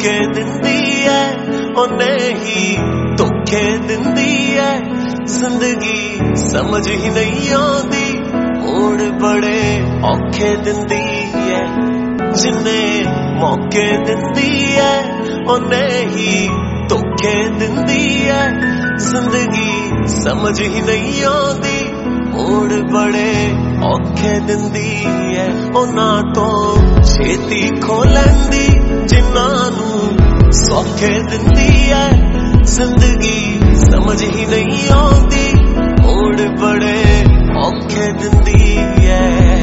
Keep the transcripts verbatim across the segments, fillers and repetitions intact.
मौके दिंदी है ओने ही धोखे दिंदी है जिंदगी समझ ही नहीं आती मोड़ बड़े औखे दिंदी है जिन्ने मौके दिंदी है ओने ही धोखे दिंदी है जिंदगी समझ ही नहीं आती मोड़ बड़े औखे दिंदी है उन्हां तो छेती खो लैंदी जिन्हां नूं सौखे दिंदी है जिंदगी समझ ही नहीं आती मोड़ बड़े औखे दिंदी है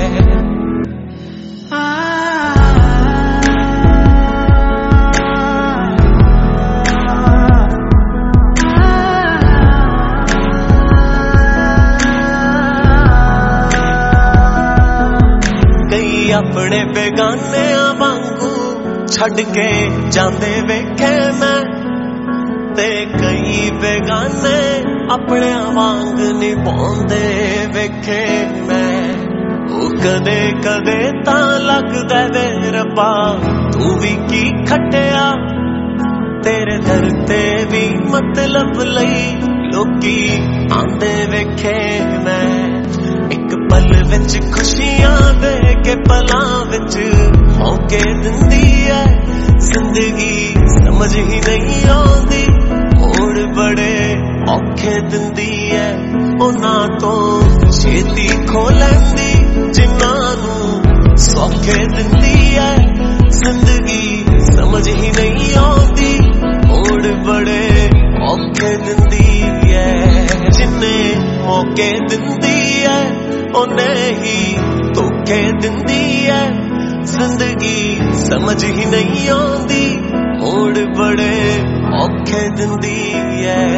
अपने बेगाने वांगू छड़ के जांदे वेखे मैं ते कई बेगाने अपने वांग निभांदे वेखे मैं ओ कदे कदे तां लगदा वे रब्बा तू भी की खटिया तेरे दर ते भी मतलब लई लोकी आंदे वेखे मैं एक पल विच खुशियां दे के पलां विच मौके दिंदी है जिंदगी समझ ही नहीं आती मोड़ बड़े औखे दिंदी है उन्हां तो छेती खो लैंदी जिन्हां नूं सौखे दिंदी है जिंदगी समझ ही नहीं आती मोड़ बड़े औखे दिंदी है जिन्ने मौके दिंदी है ओने ही धोखे दिंदी है जिंदगी समझ ही नहीं आती मोड़ बड़े औखे दिंदी है